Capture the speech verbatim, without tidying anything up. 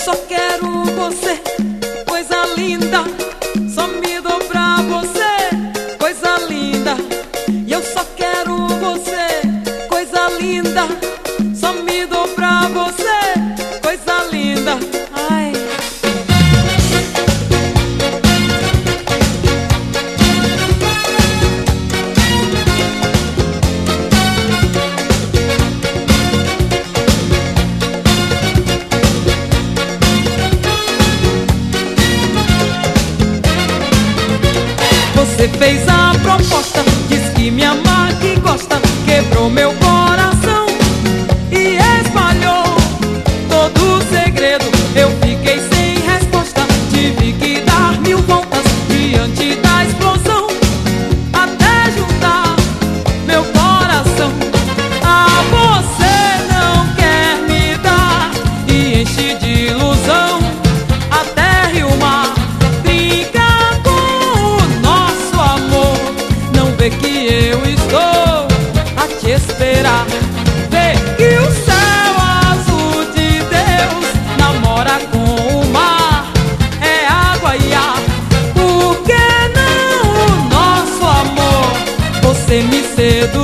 só quero você, coisa linda. Só me dou pra você, coisa linda. E eu só quero você, coisa linda. Só me dou pra você, coisa linda. Ai. Você fez a proposta, diz que me ama, que gosta, quebrou meu coração e espalhou todo o segredo. Eu fiquei sem resposta, tive que dar mil voltas diante da explosão, até juntar meu coração. Ah, você não quer me dar e enche de ilusão a terra e o mar. Que eu estou a te esperar. Vê que o céu azul de Deus namora com o mar, é água e ar. Por que não o nosso amor? Você me seduz.